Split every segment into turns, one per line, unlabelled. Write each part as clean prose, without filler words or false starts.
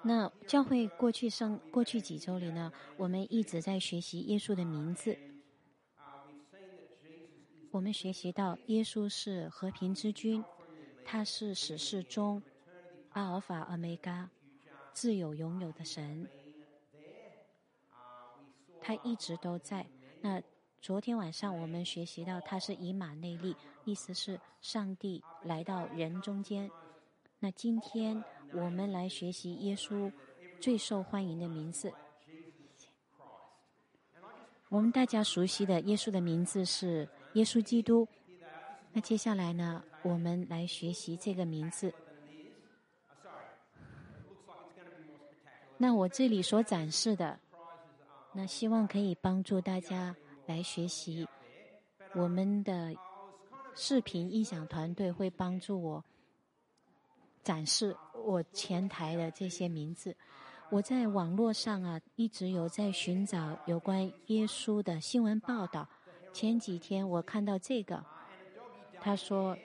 那教会过去几周里呢，我们一直在学习耶稣的名字。我们学习到耶稣是和平之君，他是始世中阿尔法欧梅伽，自有永有的神，他一直都在。那昨天晚上我们学习到他是以马内利，意思是上帝来到人中间。那今天我们来学习耶稣最受欢迎的名字。我们大家熟悉的耶稣的名字是耶稣基督。那接下来呢，我们来学习这个名字。那我这里所展示的，那希望可以帮助大家来学习。我们的视频音响团队会帮助我展示我前台的这些名字。我在网络上一直有在寻找有关耶稣的新闻报道。前几天我看到这个，他说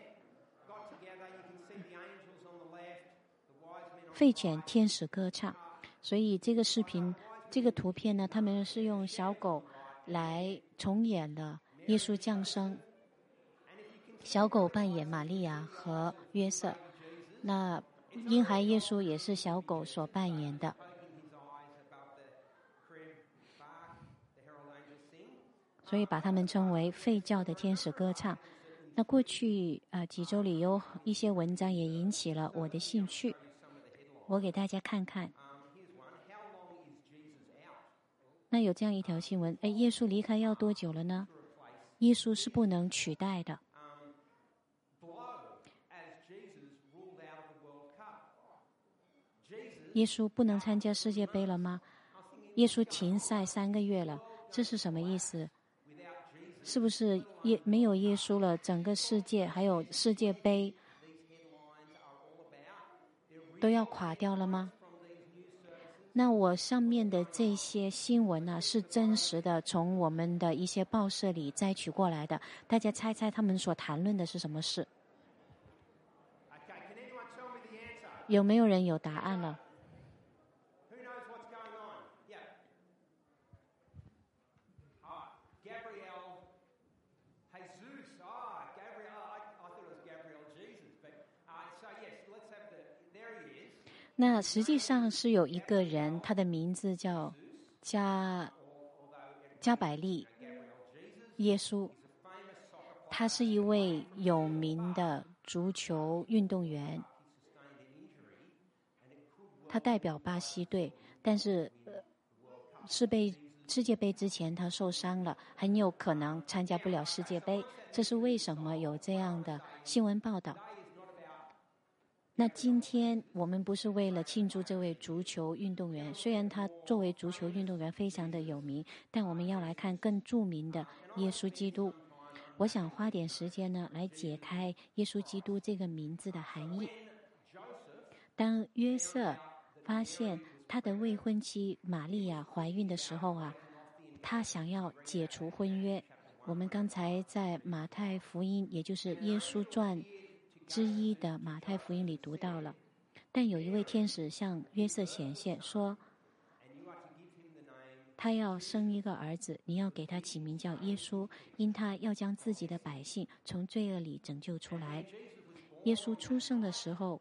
吠犬天使歌唱，所以这个视频这个图片呢，他们是用小狗来重演了耶稣降生，小狗扮演玛利亚和约瑟，那婴孩耶稣也是小狗所扮演的。所以把他们称为吠叫的天使歌唱。那过去几周里有一些文章也引起了我的兴趣，我给大家看看。那有这样一条新闻，耶稣离开要多久了呢？耶稣是不能取代的。耶稣不能参加世界杯了吗？耶稣停赛3个月了，这是什么意思？是不是没有耶稣了，整个世界还有世界杯都要垮掉了吗？那我上面的这些新闻是真实的，从我们的一些报社里摘取过来的。大家猜猜他们所谈论的是什么事？有没有人有答案了？那实际上是有一个人，他的名字叫加百利耶稣，他是一位有名的足球运动员，他代表巴西队，但是世界杯之前他受伤了，很有可能参加不了世界杯。这是为什么有这样的新闻报道？那今天我们不是为了庆祝这位足球运动员，虽然他作为足球运动员非常的有名，但我们要来看更著名的耶稣基督。我想花点时间呢，来解开耶稣基督这个名字的含义。当约瑟发现他的未婚妻玛利亚怀孕的时候他想要解除婚约。我们刚才在马太福音，也就是耶稣传之一的马太福音里读到了，但有一位天使向约瑟显现，说他要生一个儿子，你要给他起名叫耶稣，因他要将自己的百姓从罪恶里拯救出来。耶稣出生的时候，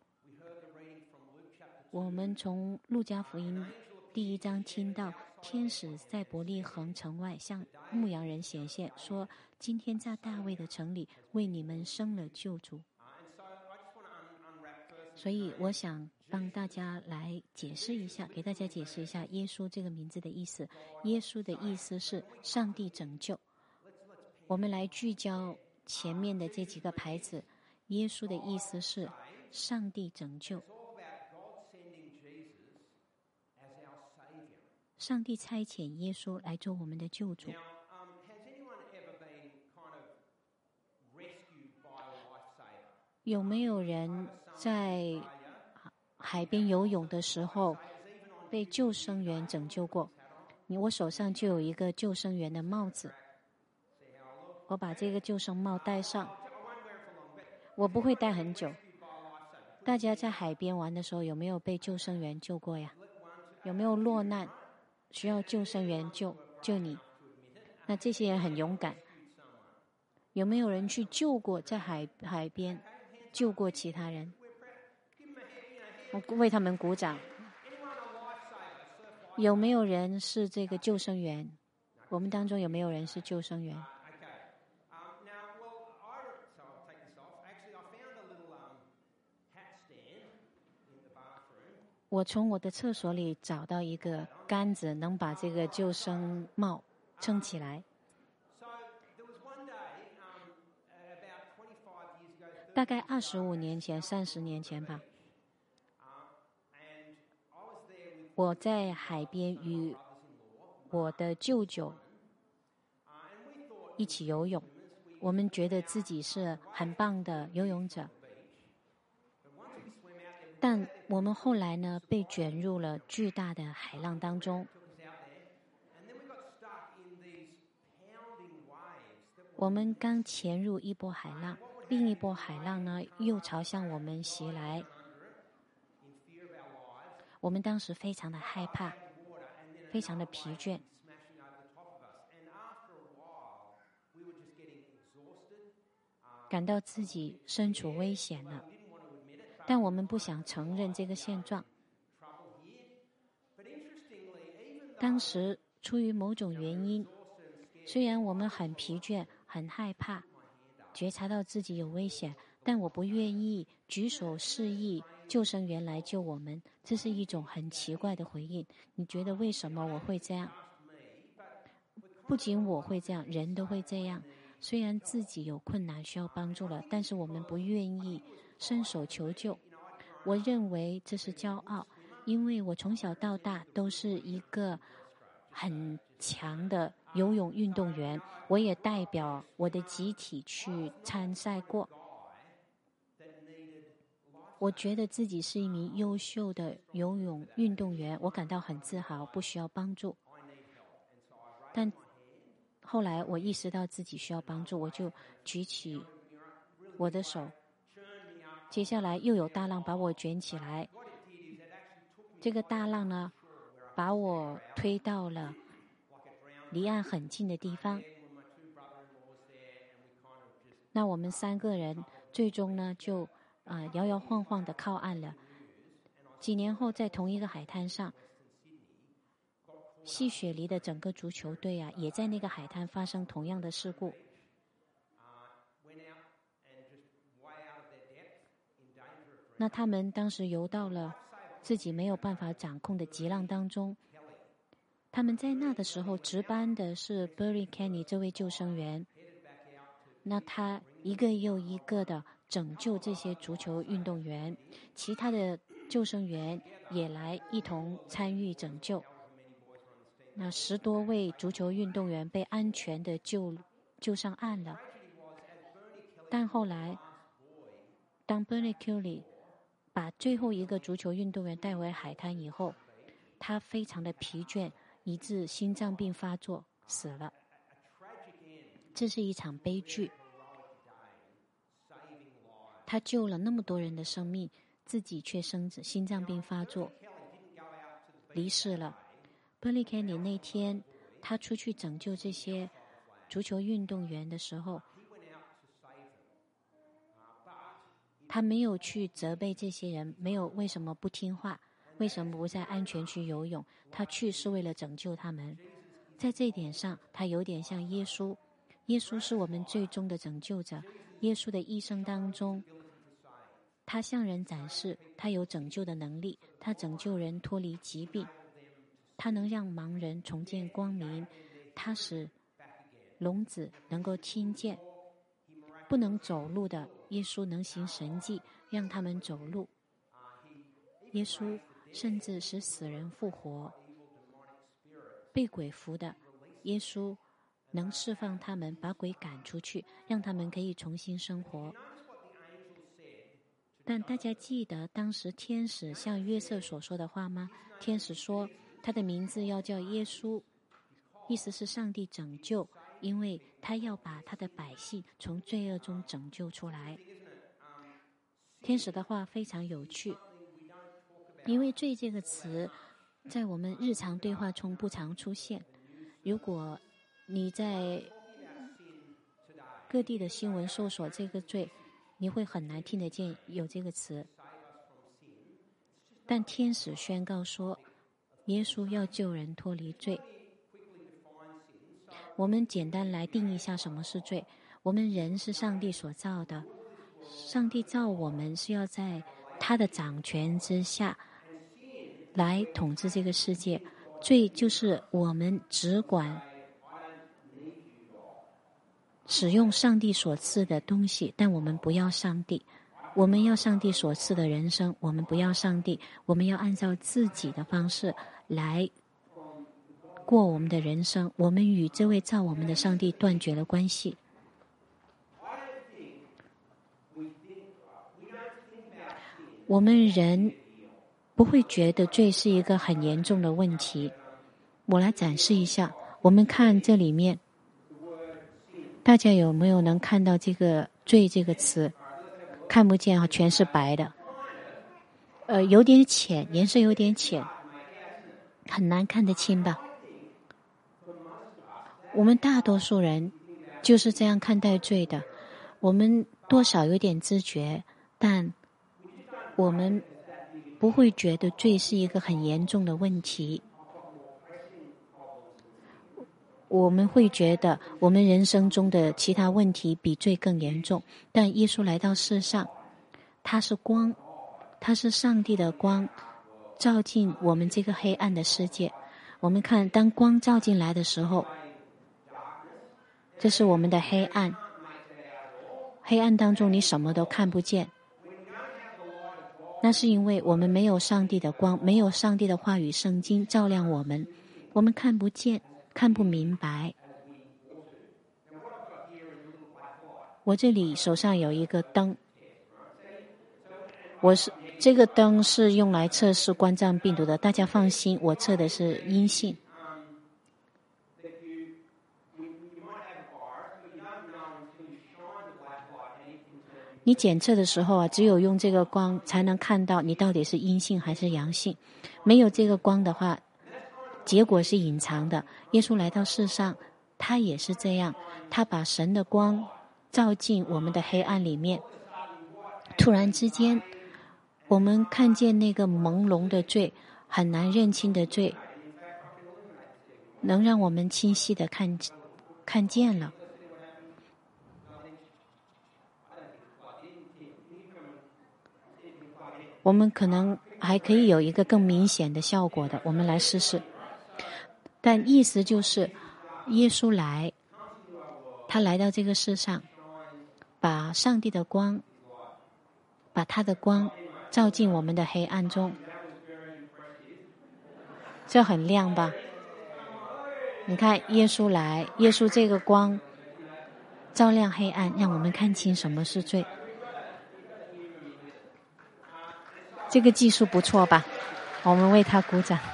我们从路加福音第1章听到天使在伯利恒城外向牧羊人显现，说今天在大卫的城里为你们生了救主。所以我想帮大家来解释一下，给大家解释一下耶稣这个名字的意思。耶稣的意思是上帝拯救。我们来聚焦前面的这几个牌子。耶稣的意思是上帝拯救，上帝差遣耶稣来做我们的救主。有没有人在海边游泳的时候被救生员拯救过？我手上就有一个救生员的帽子，我把这个救生帽戴上，我不会戴很久。大家在海边玩的时候有没有被救生员救过呀？ 有没有落难，需要救生员救你？那这些人很勇敢。有没有人去救过在海边救过其他人？我为他们鼓掌。有没有人是这个救生员？我们当中有没有人是救生员？我从我的厕所里找到一个杆子，能把这个救生帽撑起来。大概25年前、30年前吧，我在海边与我的舅舅一起游泳，我们觉得自己是很棒的游泳者。但我们后来呢，被卷入了巨大的海浪当中。我们刚潜入一波海浪，另一波海浪呢又朝向我们袭来。我们当时非常的害怕，非常的疲倦，感到自己身处危险了。但我们不想承认这个现状。当时出于某种原因，虽然我们很疲倦、很害怕，觉察到自己有危险，但我不愿意举手示意救生员来救我们。这是一种很奇怪的回应。你觉得为什么我会这样？不仅我会这样，人都会这样。虽然自己有困难需要帮助了，但是我们不愿意伸手求救。我认为这是骄傲，因为我从小到大都是一个很强的游泳运动员，我也代表我的集体去参赛过。我觉得自己是一名优秀的游泳运动员，我感到很自豪，不需要帮助。但后来我意识到自己需要帮助，我就举起我的手。接下来又有大浪把我卷起来，这个大浪呢，把我推到了离岸很近的地方。那我们3个人最终呢，就摇摇晃晃的靠岸了。几年后，在同一个海滩上，西雪梨的整个足球队也在那个海滩发生同样的事故。那他们当时游到了自己没有办法掌控的急浪当中。他们在那的时候值班的是 Barry Kenny 这位救生员。那他一个又一个的拯救这些足球运动员，其他的救生员也来一同参与拯救。那10多位足球运动员被安全的救上岸了。但后来，当 Bernie Kelly 把最后一个足球运动员带回海滩以后，他非常的疲倦，以致心脏病发作死了。这是一场悲剧。他救了那么多人的生命，自己却心脏病发作离世了。Bernie Kenny 那天他出去拯救这些足球运动员的时候，他没有去责备这些人，没有为什么不听话，为什么不在安全区游泳，他去是为了拯救他们。在这一点上，他有点像耶稣。耶稣是我们最终的拯救者。耶稣的一生当中，他向人展示他有拯救的能力，他拯救人脱离疾病，他能让盲人重见光明，他使聋子能够听见，不能走路的耶稣能行神迹，让他们走路。耶稣甚至使死人复活，被鬼附的耶稣能释放他们，把鬼赶出去，让他们可以重新生活。但大家记得当时天使向约瑟所说的话吗？天使说他的名字要叫耶稣，意思是上帝拯救，因为他要把他的百姓从罪恶中拯救出来。天使的话非常有趣，因为罪这个词在我们日常对话中不常出现。如果你在各地的新闻搜索这个罪，你会很难听得见有这个词。但天使宣告说，耶稣要救人脱离罪。我们简单来定义一下什么是罪。我们人是上帝所造的，上帝造我们是要在他的掌权之下来统治这个世界。罪就是我们只管使用上帝所赐的东西，但我们不要上帝。我们要上帝所赐的人生，我们不要上帝。我们要按照自己的方式来过我们的人生。我们与这位造我们的上帝断绝了关系。我们人不会觉得罪是一个很严重的问题。我来展示一下，我们看这里面，大家有没有能看到这个罪这个词？看不见啊，全是白的，有点浅，颜色有点浅，很难看得清吧。我们大多数人就是这样看待罪的，我们多少有点知觉，但我们不会觉得罪是一个很严重的问题。我们会觉得我们人生中的其他问题比罪更严重。但耶稣来到世上，他是光，他是上帝的光，照进我们这个黑暗的世界。我们看，当光照进来的时候，这是我们的黑暗，黑暗当中你什么都看不见。那是因为我们没有上帝的光，没有上帝的话语圣经照亮我们，我们看不见，看不明白。我这里手上有一个灯，这个灯是用来测试冠状病毒的，大家放心，我测的是阴性。你检测的时候啊，只有用这个光才能看到你到底是阴性还是阳性。没有这个光的话，结果是隐藏的。耶稣来到世上，他也是这样，他把神的光照进我们的黑暗里面。突然之间，我们看见那个朦胧的罪，很难认清的罪，能让我们清晰的看见了。我们可能还可以有一个更明显的效果的，我们来试试。但意思就是，耶稣来，他来到这个世上，把上帝的光，把他的光照进我们的黑暗中。这很亮吧？你看，耶稣来，耶稣这个光照亮黑暗，让我们看清什么是罪。这个技术不错吧？我们为他鼓掌。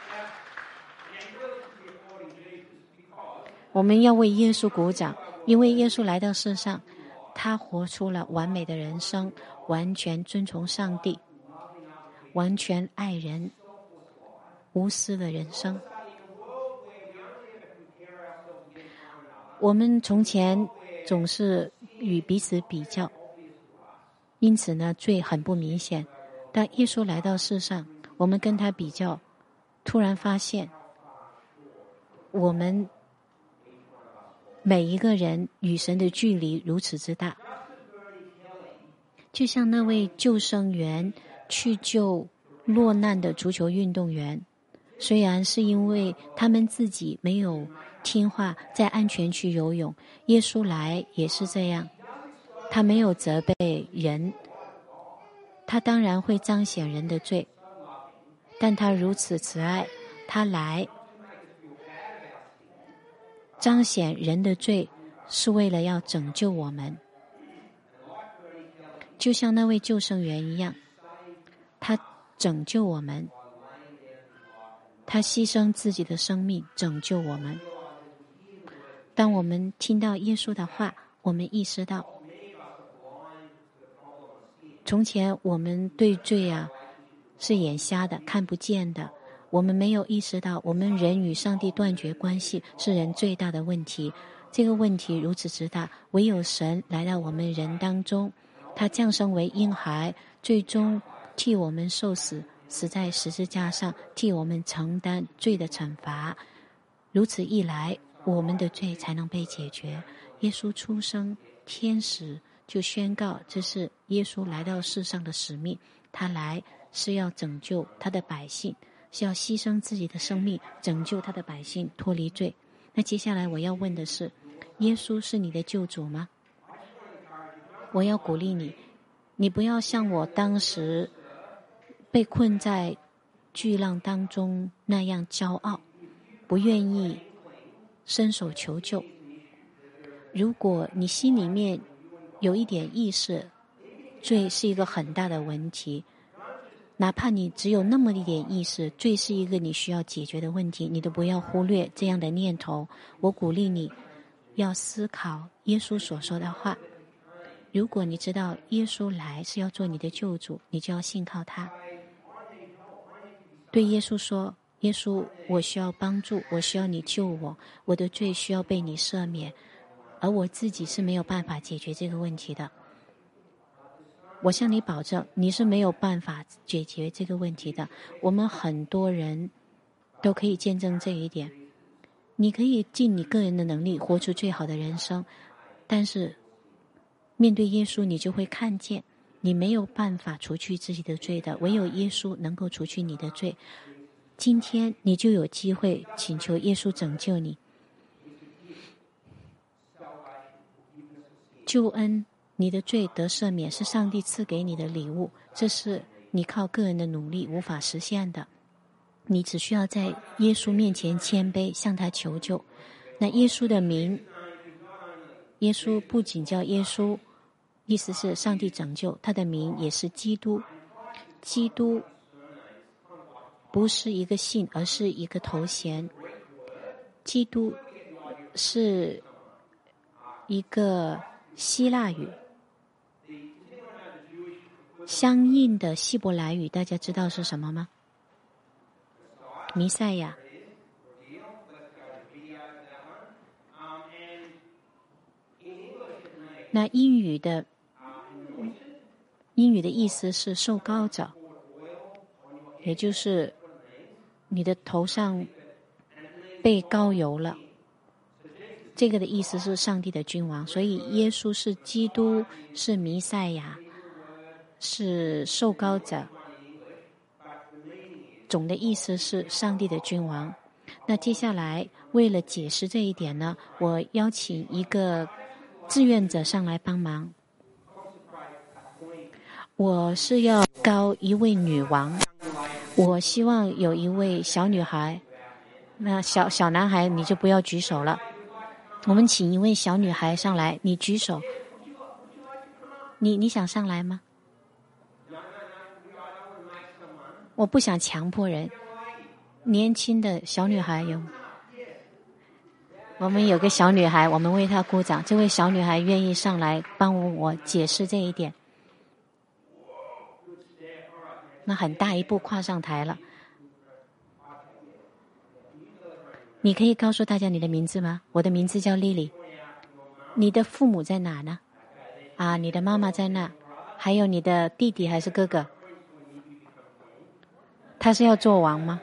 我们要为耶稣鼓掌，因为耶稣来到世上，他活出了完美的人生，完全遵从上帝，完全爱人，无私的人生。我们从前总是与彼此比较，因此呢，罪很不明显。当耶稣来到世上，我们跟他比较，突然发现我们每一个人与神的距离如此之大。就像那位救生员去救落难的足球运动员，虽然是因为他们自己没有听话在安全区游泳，耶稣来也是这样，他没有责备人，他当然会彰显人的罪，但他如此慈爱，他来彰显人的罪，是为了要拯救我们。就像那位救生员一样，他拯救我们，他牺牲自己的生命拯救我们。当我们听到耶稣的话，我们意识到，从前我们对罪啊是眼瞎的，看不见的， 我们没有意识到，我们人与上帝断绝关系是人最大的问题。这个问题如此之大，唯有神来到我们人当中，他降生为婴孩，最终替我们受死，死在十字架上，替我们承担罪的惩罚。如此一来，我们的罪才能被解决。耶稣出生，天使就宣告这是耶稣来到世上的使命，他来是要拯救他的百姓，是要牺牲自己的生命，拯救他的百姓脱离罪。那接下来我要问的是，耶稣是你的救主吗？我要鼓励你，你不要像我当时被困在巨浪当中那样骄傲，不愿意伸手求救。如果你心里面有一点意识，罪是一个很大的问题，哪怕你只有那么一点意识，罪是一个你需要解决的问题，你都不要忽略这样的念头。我鼓励你要思考耶稣所说的话。如果你知道耶稣来是要做你的救主，你就要信靠他。对耶稣说，耶稣，我需要帮助，我需要你救我，我的罪需要被你赦免，而我自己是没有办法解决这个问题的。我向你保证，你是没有办法解决这个问题的。我们很多人都可以见证这一点。你可以尽你个人的能力活出最好的人生，但是面对耶稣，你就会看见你没有办法除去自己的罪的，唯有耶稣能够除去你的罪。今天你就有机会请求耶稣拯救你。救恩，你的罪得赦免是上帝赐给你的礼物，这是你靠个人的努力无法实现的。你只需要在耶稣面前谦卑，向他求救。那耶稣的名，耶稣不仅叫耶稣，意思是上帝拯救，他的名也是基督。基督不是一个姓，而是一个头衔。基督是一个希腊语，相应的希伯来语大家知道是什么吗？弥赛亚。那英语的意思是受膏者，也就是你的头上被膏油了，这个的意思是上帝的君王。所以耶稣是基督，是弥赛亚，是受膏者，总的意思是上帝的君王。那接下来为了解释这一点呢，我邀请一个志愿者上来帮忙。我是要膏一位女王，我希望有一位小女孩。那小男孩你就不要举手了，我们请一位小女孩上来，你举手。你想上来吗？我不想强迫人。年轻的小女孩有，我们有个小女孩，我们为她鼓掌。这位小女孩愿意上来帮我解释这一点，那很大一步跨上台了。你可以告诉大家你的名字吗？我的名字叫丽丽。你的父母在哪呢？你的妈妈在那，还有你的弟弟还是哥哥？他是要做王吗？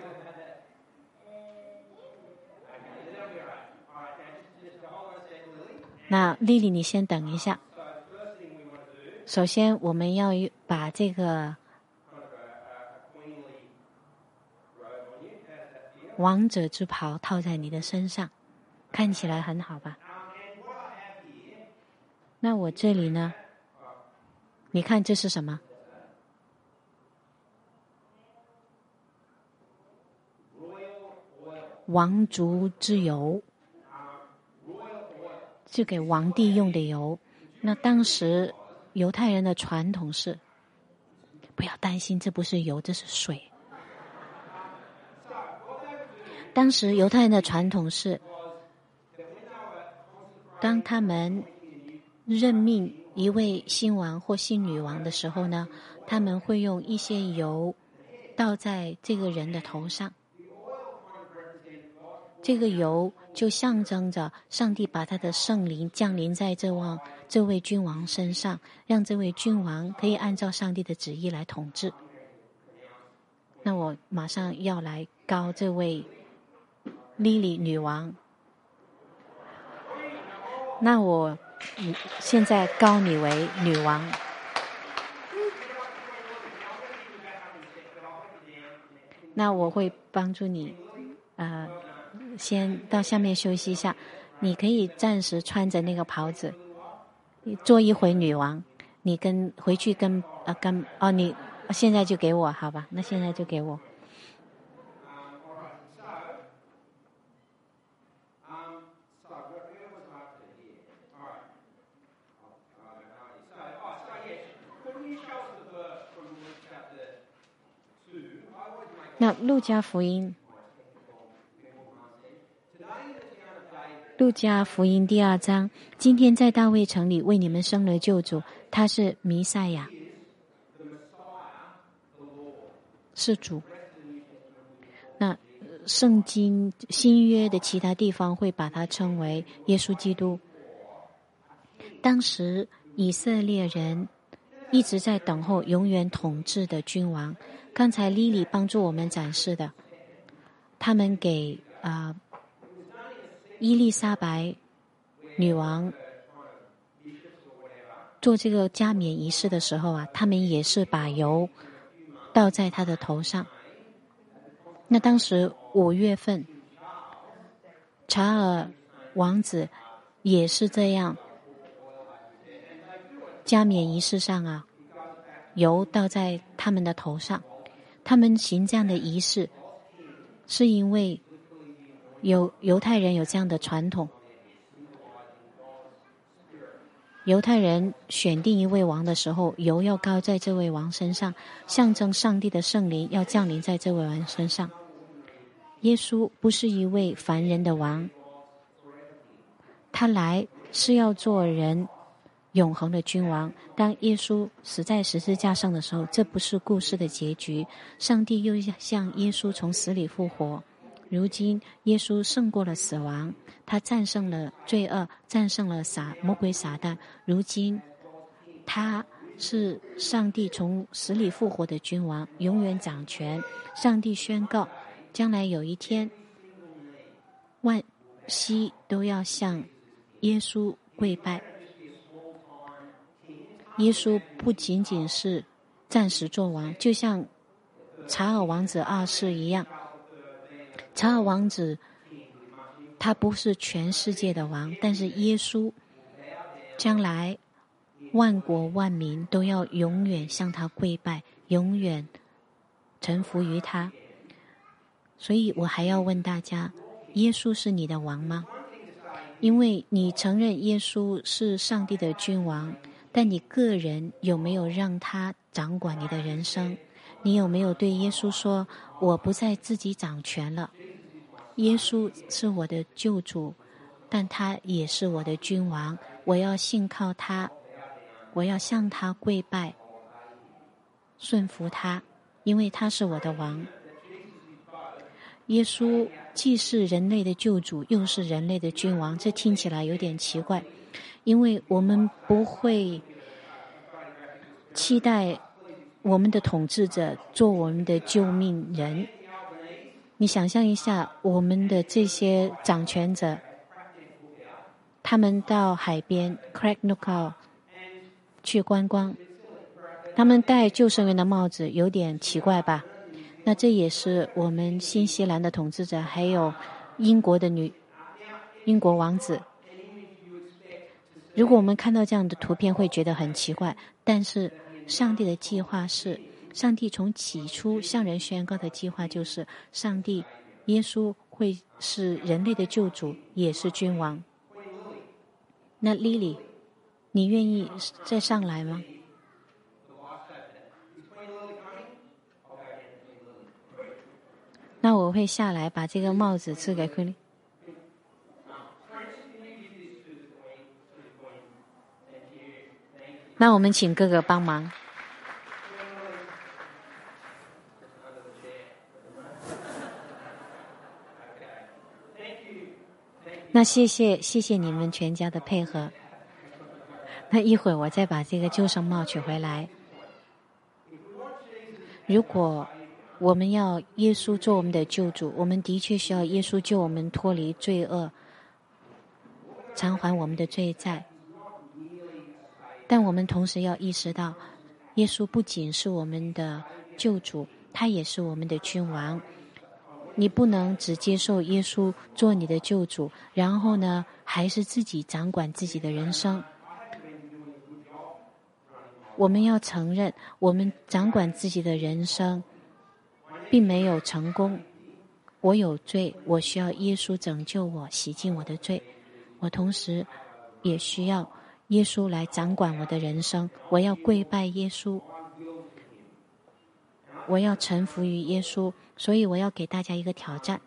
那丽丽，你先等一下。首先，我们要把这个王者之袍套在你的身上，看起来很好吧？那我这里呢？你看这是什么？王族之油，是给皇帝用的油。那当时犹太人的传统是，不要担心，这不是油，这是水。当时犹太人的传统是，当他们任命一位新王或新女王的时候呢，他们会用一些油倒在这个人的头上， 这个油就象征着上帝把他的圣灵降临在这位君王身上，让这位君王可以按照上帝的旨意来统治。那我马上要来膏这位莉莉女王。那我现在膏你为女王。那我会帮助你，先到下面休息一下。你可以暂时穿着那个袍子，做一回女王。你回去你现在就给我，好吧？那现在就给我。那路加福音第2章，今天在大卫城里为你们生了救主，他是弥赛亚，是主。那圣经新约的其他地方会把它称为耶稣基督。当时以色列人一直在等候永远统治的君王。刚才莉莉帮助我们展示的，他们给伊丽莎白女王做这个加冕仪式的时候他们也是把油倒在她的头上。那当时5月份，查尔王子也是这样，加冕仪式上油倒在他们的头上。他们行这样的仪式，是因为犹太人有这样的传统。犹太人选定一位王的时候，油要膏在这位王身上，象征上帝的圣灵要降临在这位王身上。耶稣不是一位凡人的王，他来是要做人永恒的君王。当耶稣死在十字架上的时候，这不是故事的结局，上帝又向耶稣从死里复活。如今耶稣胜过了死亡，他战胜了罪恶，战胜了魔鬼撒旦。如今他是上帝从死里复活的君王，永远掌权。上帝宣告，将来有一天，万膝都要向耶稣跪拜。耶稣不仅仅是暂时做王，就像查尔王子2世一样。查尔王子他不是全世界的王，但是耶稣将来万国万民都要永远向他跪拜，永远臣服于他。所以我还要问大家，耶稣是你的王吗？因为你承认耶稣是上帝的君王，但你个人有没有让他掌管你的人生？你有没有对耶稣说，我不再自己掌权了，耶稣是我的救主，但他也是我的君王，我要信靠他，我要向他跪拜，顺服他，因为他是我的王。耶稣既是人类的救主，又是人类的君王，这听起来有点奇怪，因为我们不会期待我们的统治者做我们的救命人。你想象一下，我们的这些掌权者，他们到海边 Craignook 去观光，他们戴救生员的帽子，有点奇怪吧？那这也是我们新西兰的统治者，还有英国王子。如果我们看到这样的图片，会觉得很奇怪，但是上帝的计划是，上帝从起初向人宣告的计划就是，上帝耶稣会是人类的救主，也是君王。那 Lily， 你愿意再上来吗？那我会下来把这个帽子赐给 Queen。 那我们请哥哥帮忙。 那谢谢你们全家的配合。那一会儿我再把这个救生帽取回来。如果我们要耶稣做我们的救主，我们的确需要耶稣救我们脱离罪恶，偿还我们的罪债。但我们同时要意识到，耶稣不仅是我们的救主，他也是我们的君王。你不能只接受耶稣做你的救主，然后呢，还是自己掌管自己的人生。我们要承认，我们掌管自己的人生并没有成功。我有罪，我需要耶稣拯救我，洗净我的罪。我同时也需要耶稣来掌管我的人生。我要跪拜耶稣，我要臣服于耶稣。所以我要给大家一个挑战，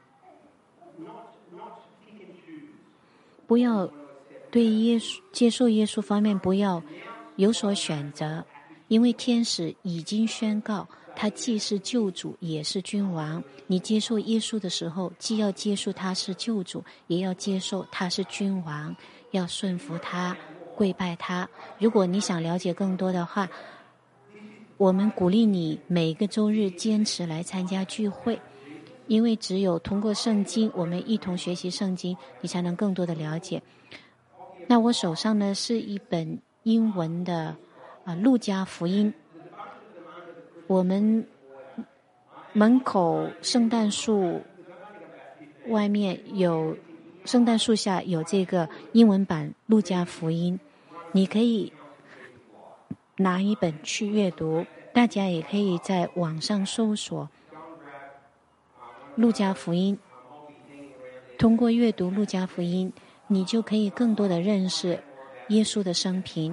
不要对耶稣接受耶稣方面不要有所选择，因为天使已经宣告他既是救主也是君王。你接受耶稣的时候，既要接受他是救主，也要接受他是君王，要顺服他，跪拜他。如果你想了解更多的话，我们鼓励你每个周日坚持来参加聚会，因为只有通过圣经，我们一同学习圣经，你才能更多的了解。那我手上呢是一本英文的路加福音。我们门口圣诞树外面有，圣诞树下有这个英文版路加福音，你可以拿一本去阅读。大家也可以在网上搜索路加福音，通过阅读路加福音，你就可以更多的认识耶稣的生平。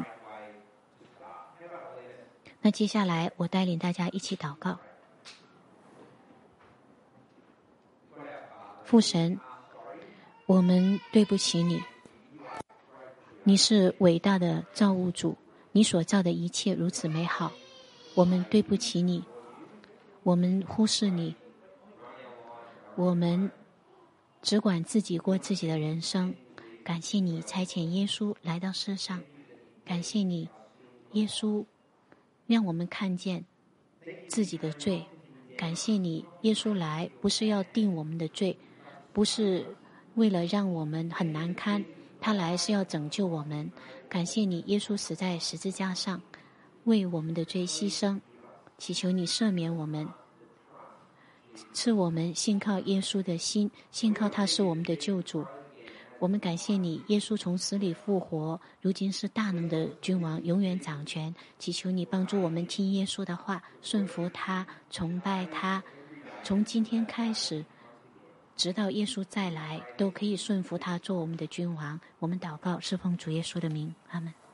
那接下来我带领大家一起祷告。父神，我们对不起你，你是伟大的造物主，你所造的一切如此美好，我们对不起你，我们忽视你，我们只管自己过自己的人生。感谢你差遣耶稣来到世上，感谢你耶稣让我们看见自己的罪，感谢你耶稣来不是要定我们的罪，不是为了让我们很难堪，他来是要拯救我们。感谢你耶稣死在十字架上为我们的罪牺牲，祈求你赦免我们，赐我们信靠耶稣的心，信靠他是我们的救主。我们感谢你耶稣从死里复活，如今是大能的君王，永远掌权。祈求你帮助我们听耶稣的话，顺服他，崇拜他，从今天开始直到耶稣再来都可以顺服他做我们的君王。我们祷告是奉主耶稣的名，阿们。